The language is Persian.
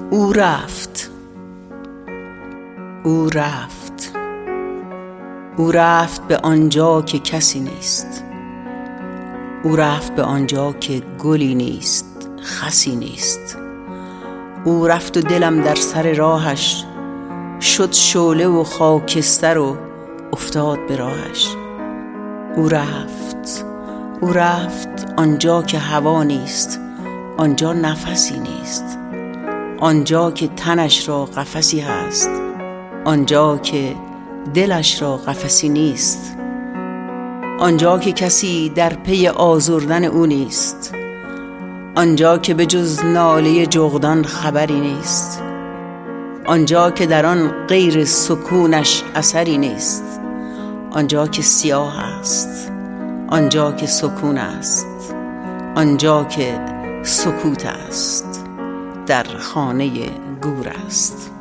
او رفت، او رفت، او رفت به آنجا که کسی نیست. او رفت به آنجا که گلی نیست، خسی نیست. او رفت و دلم در سر راهش شد شعله و خاکستر و افتاد به راهش. او رفت، او رفت آنجا که هوا نیست، آنجا نفسی نیست. آنجا که تنش را قفسی هست، آنجا که دلش را قفسی نیست. آنجا که کسی در پی آزردن او نیست، آنجا که به جز ناله جغدان خبری نیست. آنجا که در آن غیر سکونش اثری نیست. آنجا که سیاه است، آنجا که سکون است، آنجا که سکوت است، در خانه گور است.